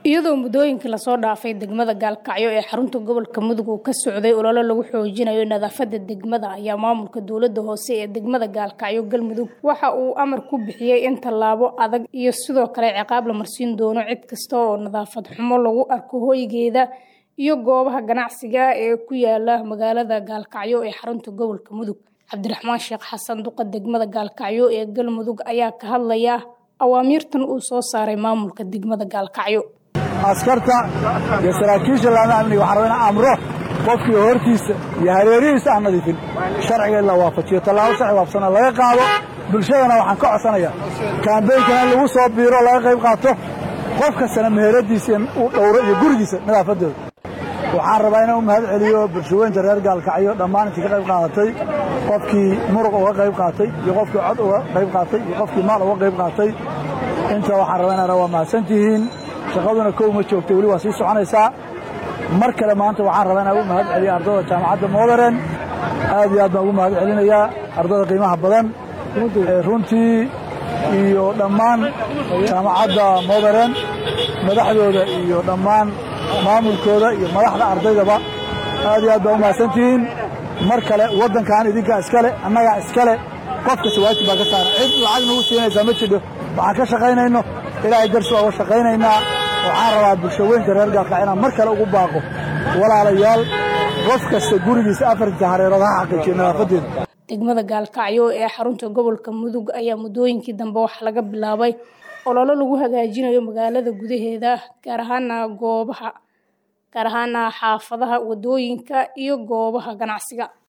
iyadoo muddooyinkii la soo dhaafay degmada Gaalkacyo ee xarunta gobolka Mudug uu ka socday olole lagu xoojinayo nadaafadda degmada ayaa maamulka dawladda hoose ee degmada Gaalkacyo Galmudug waxa uu amar ku bixiyay in tallaabo adag iyo sidoo kale ciqaab la marsiin doono cid kasta oo nadaafad xumo lagu arko hoygeeda iyo goobaha ganacsiga ee ku yaala magaalada Gaalkacyo ee xarunta gobolka Mudug. Cabdiraxmaan Sheekh Xasan duqa degmada Gaalkacyo ee Galmudug ayaa ka hadlaya awaamirtan uu soo saaray maamulka degmada Gaalkacyo. askarta iyo saraakiisha laamaha amniga waxaan rabaa inaan amro qofkii hortiisa iyo hareerihiisa aan nadiifin sharciga la waafajiyo tallaabo sharci waafsan laga qaado. bulshadana waxaan ka codsanayaa kaambeynkan in lagu soo biiro laga qayb qaato qof kastana meheradiisa uu dhowro iyo gurigiisa nadaafadooda. waxaan rabaa inaan u mahad celiyo bulshooyinka reer Gaalkacyo dhammaan intii ka qayb qaadatay, qofkii muruq uga qayb qaatay iyo qofkii cod uga qayb qaatay iyo qofkii maal uga qayb qaatay. inta waxaan rabaa inaan waa mahadsantihiin. shaqaduna kow ma joogtay, weli waa sii soconaysaa. mar kale maanta waxaan rabaa inaan u mahad celiyo ardayda jaamacadda Modern. aad iyo aad baan ugu mahad celinayaa ardayda qiimaha badan runtii iyo dhammaan jaamacadda Modern madaxdooda iyo dhammaan maamulkooda iyo madaxda ardaydaba aad iyo aad baan u mahadsantihiin. mar kale waddankan idinkaa iskale, annagaa iskale. qof kasta waajib baa ka saaran, cid lacag nagu siinaysaa ma jidho. waxaan ka shaqaynayno ilaahay darsi waa uga shaqaynaynaa. waxaan rabaa bulshooyinka reer Gaalkacyo inaan mar kale ugu baaqo walaalayaal, qof kasta gurigiisa afarta hareerood ha xaqiijiyo nadaafadeeda. degmada Gaalkacyo ee xarunta gobolka Mudug ayaa muddooyinkii dambe waxa laga bilaabay olole lagu hagaajinayo magaalada gudaheeda, gaar ahaan xaafadaha, wadooyinka iyo goobaha ganacsiga.